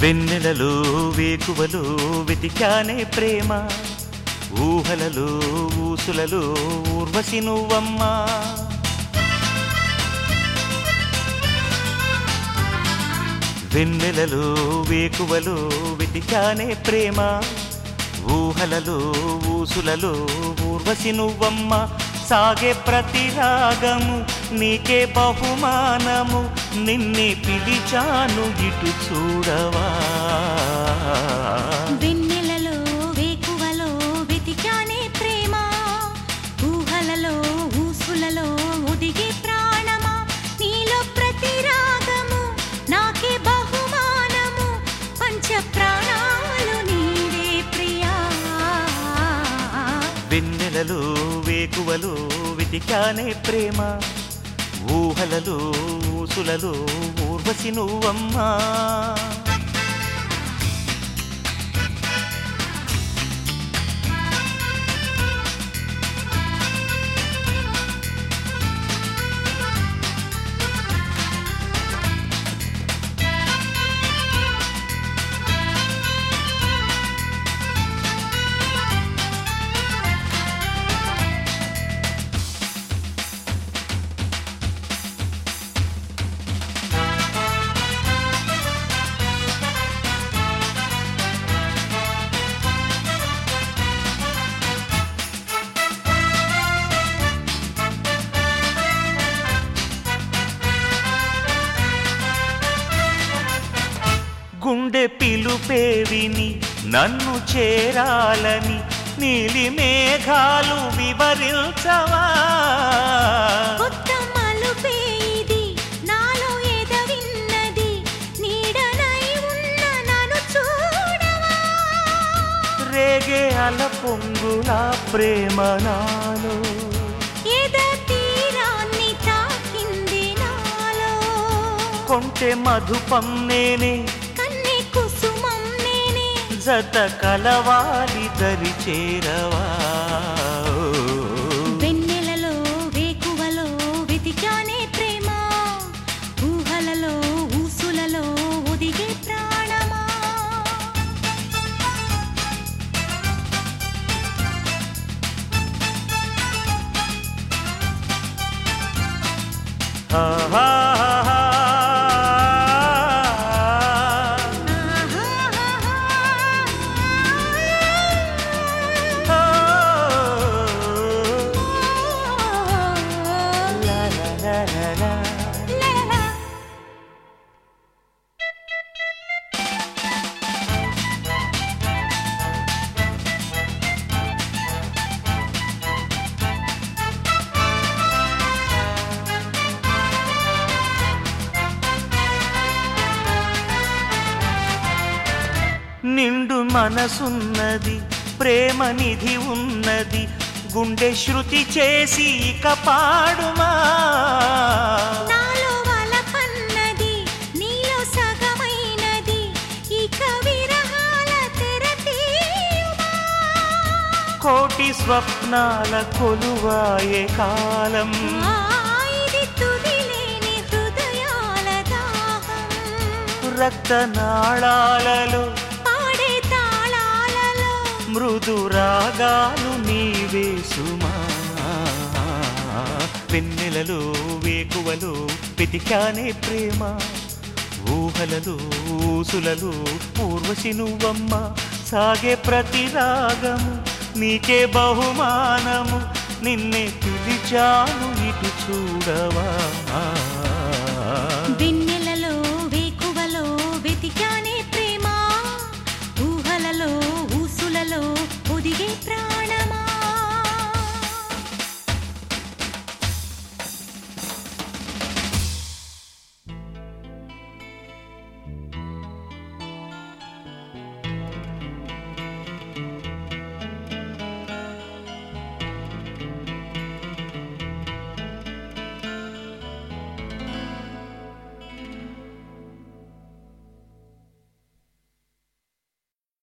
వెన్నెలలో వేకువలో వెతికానే ప్రేమ, ఊహలలో ఊసులలో ఊర్వశి నువ్వమ్మా. వెన్నెలలో వేకువలో వెతికానే ప్రేమ, ఊహలలో ఊసులలో ఊర్వశి నువ్వమ్మా. సాగే ప్రతి రాగము నీకే బహుమానము, నిన్నే పిలిచాను ఇటు చూడవా. వెన్నెలలో వేకువలో వెతికానే ప్రేమ, ఊహలలో ఊసులలో ఒదిగే ప్రాణమా. నీలో ప్రతి రాగము నాకే బహుమానము, పంచ ప్రాణాలు నీవే ప్రియా. వెన్నెలలో వేకువలో వెతికానే ప్రేమ, ఊహలలో ఊసులలో ఊర్వశి నువ్వమ్మా. గుండె పిలుపే విని నన్ను చేరాలని నీలి మేఘాలు వివరించవా. కొత్త మలుపే ఇది నాలో ఎదవిన్నది, నీడనై ఉన్న నన్ను చూడవా. రేగే అల పొంగులా ప్రేమ నాలో, ఎద తీరాన్ని తాకింది నాలో. కొంటె మధుపం నేనే, కన్నె కుసుమం నేనే, జత కలవాలి దరి చేరవా. వెన్నెలలో వేకువలో వెతికానే ప్రేమ, ఊహలలో ఊసులలో ఒదిగే ప్రాణమా. ఆహా నిండు మనసున్నది, ప్రేమ నిధి ఉన్నది, గుండె శృతి చేసి ఇక పాడుమా. నాలో వలపన్నది నీలో సగమైనది, ఇక విరహాల తెర తీయుమా. కోటి స్వప్నాల కొలువాయే కాలం, ఇది తుదిలేని హృదయాల దాహం. రక్తనాళాలలో పాడే తాళాలలో మృదు రాగాలు నీవే సుమా. వెన్నెలలో వేకువలో వెతికానే ప్రేమ, ఊహలలో ఊసులలో ఊర్వశి నువ్వమ్మా. సాగే ప్రతి రాగము నీకే బహుమానము, నిన్నే పిలిచాను ఇటు చూడవా.